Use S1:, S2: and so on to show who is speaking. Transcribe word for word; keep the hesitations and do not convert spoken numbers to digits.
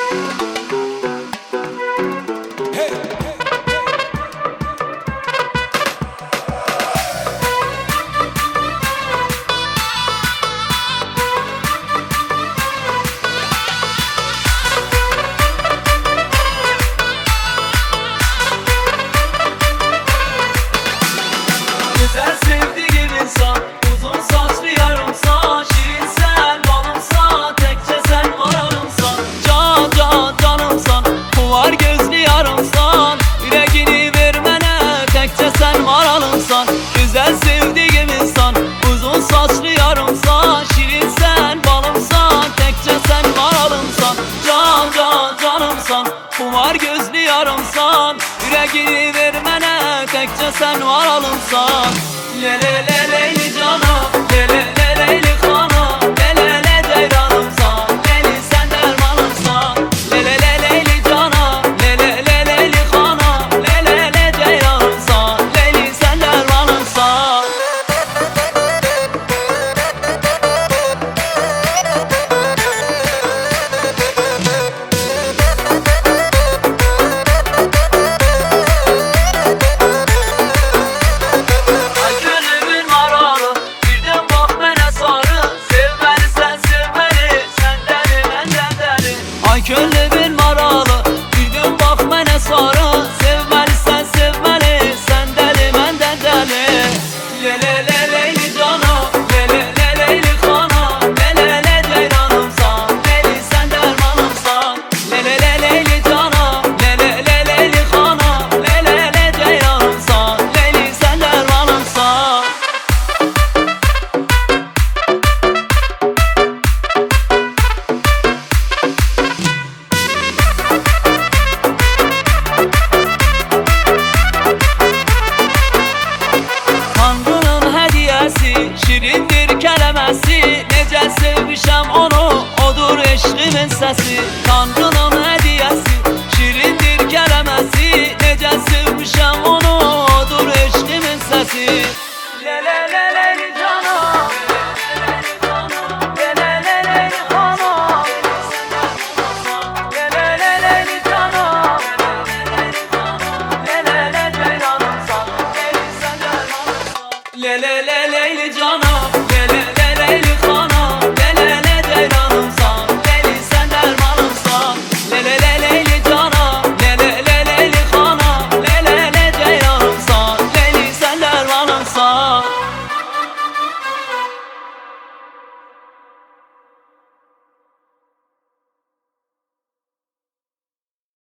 S1: Güzel sevdiğim insan, uzun saçlı yarımsan, şirinsen, balımsan, tekçe sen vararımsan. Can can canımsan, kuvar gözlü yarımsan, yüreğini vermene, tekçe sen vararımsan. Güzel sevdiğim insan, uzun saçlı yarımsan, şirinsen, balımsan, tekçe sen vararımsan. Can can canımsan, kuvar gözlü yarımsan, yüreğini vermene, tekçe sen varalımsan. Le le le leyli canım, le le le leyli hanım, le le le ceyranımsan, leyli sen dermanımsan. Le le le leyli canım, le le le leyli hanım, le le le ceyranımsan, leyli sen dermanımsan. Könlü bir maralı, birden bak mənə sarı. Sevməlisən, sevməli, sən dəli, məndən dəli. Le le le leyli canım, le le le leyli hanım, le le le ceyranımsan, leyli sən dərmanımsan. Le le le leyli canım, le le le leyli hanım, le le le ceyranımsan, leyli sən dərmanımsan. Şirindir kələməsi, necə sevmişəm onu, odur eşqimin səsi.